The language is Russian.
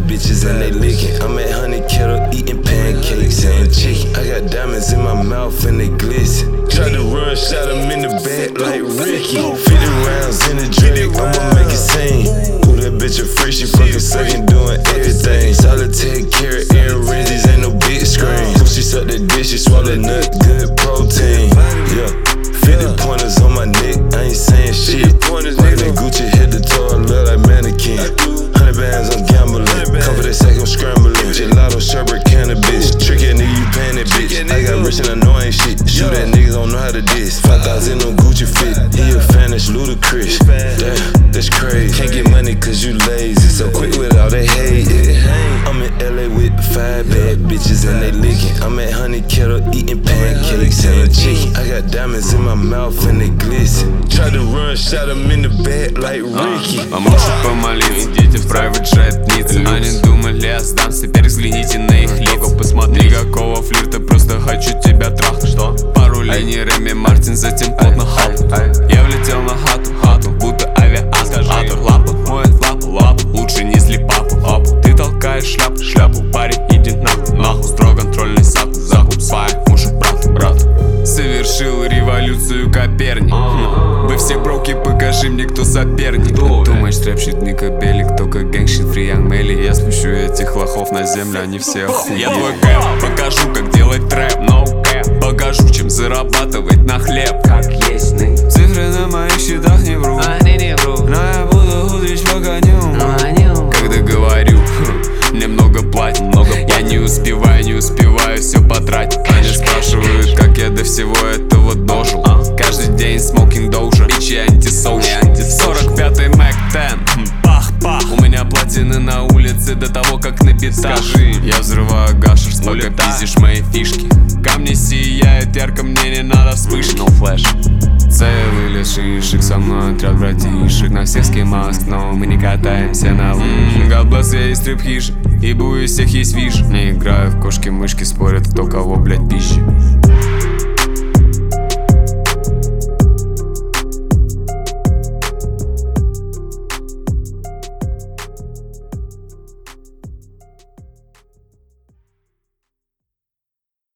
bitches and they licking. I'm at Honey Kettle eating pancakes and chicken. I got diamonds in my mouth and they glisten. Tried to run, shot him in the back like Ricky. 50 rounds in the drink, I'ma make it sing. Who that bitch a freak, she fucking sucking, doing everything. Solitaire carrot, earrings, ain't no big screen. Who she suck that dick, she swallow nut, good protein. Yeah, 50 pointers on my neck, I ain't saying shit. Nigga Gucci hit the toe, I look like mannequin. 100 bands, I'm gambling. Come for that sack, I'm scrambling. Gelato, sherbet, cannabis. Tricky nigga, you paying that bitch. I got rich and I know I ain't shit. Shoot that niggas don't know how to diss. 5,000 on Gucci fit. He a fan, that's ludicrous. Damn, that's crazy. Can't get money cause you lazy. So quick with all that hate. I'm in LA with 5 bad bitches and they licking. I'm at Honey Kettle eating pancakes and chicken. I got diamonds in my mouth and they glisten. Tried to run, shot him in the back like Ricky. Поможет помолиться, идите в private jet ницы. Они думали, я сдамся, теперь взгляните на их лица. Посмотри, никакого флирта, просто хочу тебя трахнуть. Что? Пару линий Реми Мартин, затем плотно хату. Я влетел на хату, будто авиатор. Лапу, моет лапу, лучше не зли папу. Ты толкаешь шляпу, парень, иди нахуй. Строго контрольный закуп, свай, мужик, брат. Совершил революцию Коперник. Вы все броки, покажи мне, кто соперник. Думаешь, рэп-щит не кабелик, только гэнгщит, фри янг мели. Я спущу этих лохов на землю, они все охуели. Я твой кэп, покажу, как делать трэп, no cap. Покажу, чем зарабатывать на хлеб. Как есть цифры на моих счетах не вру, но я буду худрить по коню. Когда говорю, немного платят, я не успеваю все потратить. Они спрашивают, как я до всего этого дожил. Каждый день смокинг доужа, бичи антисоушал. 45-й Mac 10, пах-пах. У меня платины на улице до того, как на битах. Скажи, я взрываю гашиш, пока пиздишь мои фишки. Камни сияют ярко, мне не надо вспышки. No flash. Целый шишек, со мной отряд братишек. На всех скимаск, но мы не катаемся на лыжах. God bless, я из стрип-хишек, ибо у всех есть виш. Не играю в кошки-мышки, спорят, кто кого, блять, пищи.